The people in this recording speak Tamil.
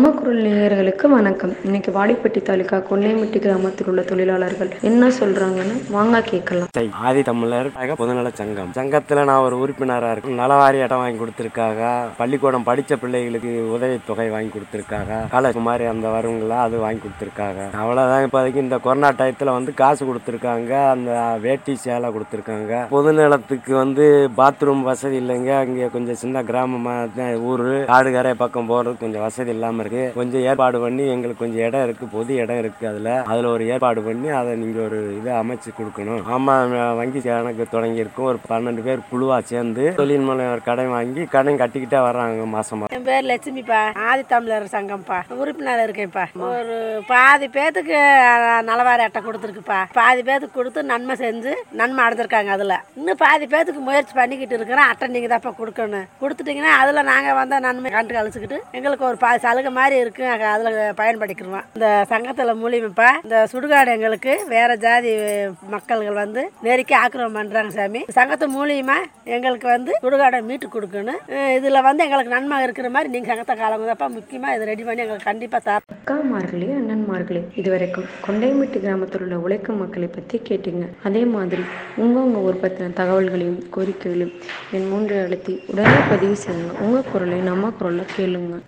நம்ம குரல் நேயர்களுக்கு வணக்கம். இன்னைக்கு வாடிப்பட்டி தாலுகா கொன்னைமட்டி கிராமத்தில் உள்ள தொழிலாளர்கள் என்ன சொல்றாங்கன்னு வாங்க கேட்கலாம். ஆதி தமிழர் பொதுநல சங்கத்துல நான் ஒரு உறுப்பினராக இருக்கேன். நலவாரி இடம் வாங்கி கொடுத்துருக்காங்க. பள்ளிக்கூடம் படித்த பிள்ளைகளுக்கு உதவித்தொகை வாங்கி கொடுத்துருக்காங்க. காலேஜ் மாதிரி அந்த வருங்களா அது வாங்கி கொடுத்துருக்காங்க. அவ்வளோதான். இப்போதைக்கு இந்த கொரோனா டயத்தில் வந்து காசு கொடுத்துருக்காங்க. அந்த வேட்டி சேலை கொடுத்துருக்காங்க. பொதுநலத்துக்கு வந்து பாத்ரூம் வசதி இல்லைங்க. அங்கே கொஞ்சம் சின்ன கிராமமாக ஊர் காடுகரை பக்கம் போகிறது கொஞ்சம் வசதி இல்லாமல் இருக்கு. கொஞ்சம் ஏற்பாடு பண்ணி எங்களுக்கு கொஞ்சம் இடம் இருக்கு, பொது இடம் இருக்கு. அதில் ஒரு ஏற்பாடு பண்ணி அதை நீங்கள் ஒரு இதை அமைச்சு கொடுக்கணும். ஆமாம், வங்கி கணக்கு தொடங்கியிருக்கோம். ஒரு 12 பேர் குழுவா சேர்ந்து தொழில் மூலம் கடை வாங்கி கடை கட்டிக்கிட்டே வர்றாங்க மாசமா. என் பேர் லட்சுமிப்பா, ஆதி தமிழர் சங்கம்ப்பா, உறுப்பினர் இருக்கேன்ப்பா. ஒரு பாதி பேத்துக்கு நலவாரி அட்டை கொடுத்துருக்குப்பா. பாதி பேத்துக்கு கொடுத்து நன்மை செஞ்சு நன்மை அடைஞ்சிருக்காங்க. அதில் இன்னும் பாதி பேத்துக்கு முயற்சி பண்ணிக்கிட்டு இருக்கிறோம். அட்டை நீங்கள் தான்ப்பா கொடுக்கணும். கொடுத்துட்டீங்கன்னா அதில் நாங்கள் வந்த நன்மை கண்டு கழிச்சுக்கிட்டு எங்களுக்கு ஒரு பாதி சலுகை மாதிரி இருக்கு. அதில் பயன்படுத்திக்கிறோம். இந்த சங்கத்தில் மூலியமாப்பா இந்த சுடுகாடு எங்களுக்கு வேற ஜாதி மக்கள்கள் வந்து நெருக்கி ஆக்கிரமம் பண்றாங்க சாமி. சங்கத்து மூலியமா எங்களுக்கு வந்து சுடுகாடை மீட்டு கொடுக்கணும். இதுல வந்து எங்களுக்கு நன்மை இருக்கிற மாதிரி நீங்க சங்கத்தை காலங்கப்பா முக்கியமா இதை ரெடி பண்ணி எங்களுக்கு கண்டிப்பா தர. அக்காமார்களே, அண்ணன்மார்களே, இதுவரைக்கும் கொண்டைமட்டி கிராமத்தில் உள்ள உழைக்கும் மக்களை பற்றி கேட்டீங்க. அதே மாதிரி உங்க ஊர் பற்றின தகவல்களையும் கோரிக்கைகளையும் என் 3 அழுத்தி உடனே பதிவு செய்யுங்க. உங்க குரலை நம்ம குரல்ல கேளுங்க.